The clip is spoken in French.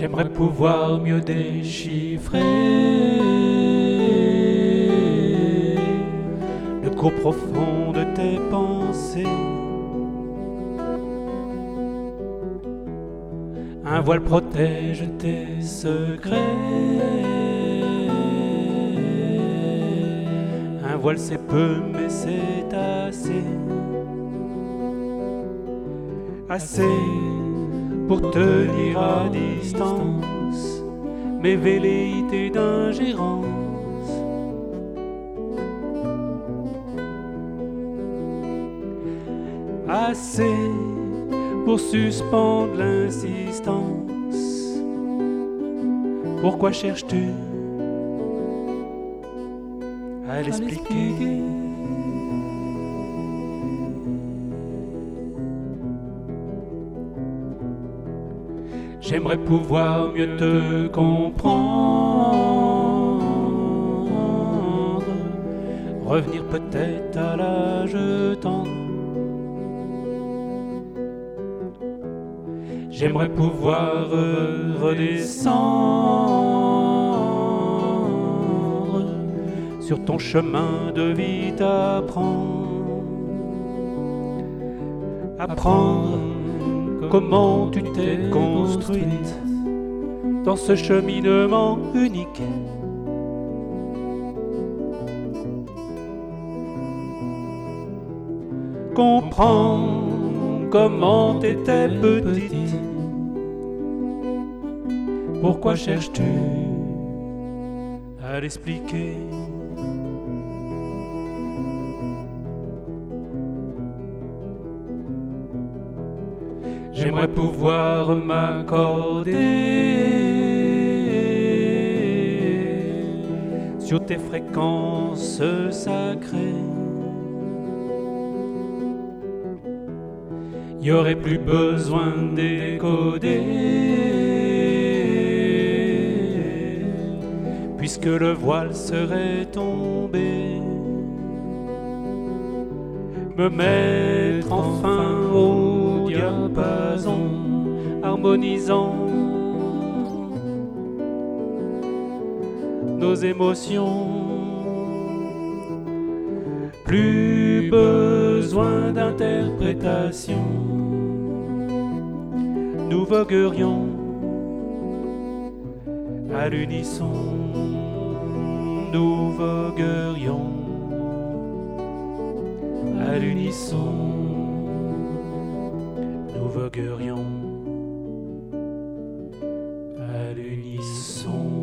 J'aimerais pouvoir mieux déchiffrer le cours profond de tes pensées. Un voile protège tes secrets. Un voile c'est peu mais c'est assez. Assez pour tenir à distance mes velléités d'ingérence. Assez pour suspendre l'insistance. Pourquoi cherches-tu à l'expliquer? J'aimerais pouvoir mieux te comprendre, revenir peut-être à l'âge tendre. J'aimerais pouvoir redescendre sur ton chemin de vie, t'apprendre. Apprendre comment tu t'es construite dans ce cheminement unique. Comprendre comment t'étais petite. Pourquoi cherches-tu à l'expliquer? J'aimerais pouvoir m'accorder sur tes fréquences sacrées. Il n'y aurait plus besoin de décoder, puisque le voile serait tombé. Me mettre enfin au diapason harmonisant nos émotions. Plus besoin d'interprétation, nous voguerions à l'unisson. Nous voguerions à l'unisson. Nous voguerions à l'unisson.